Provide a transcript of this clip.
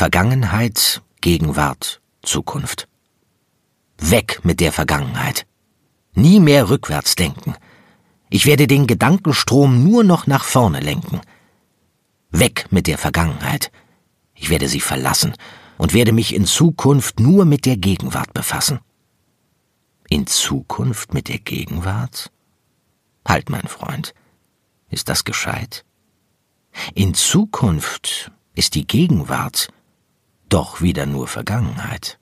Vergangenheit, Gegenwart, Zukunft. Weg mit der Vergangenheit. Nie mehr rückwärts denken. Ich werde den Gedankenstrom nur noch nach vorne lenken. Weg mit der Vergangenheit. Ich werde sie verlassen und werde mich in Zukunft nur mit der Gegenwart befassen. In Zukunft mit der Gegenwart? Halt, mein Freund, ist das gescheit? In Zukunft ist die Gegenwart doch wieder nur Vergangenheit.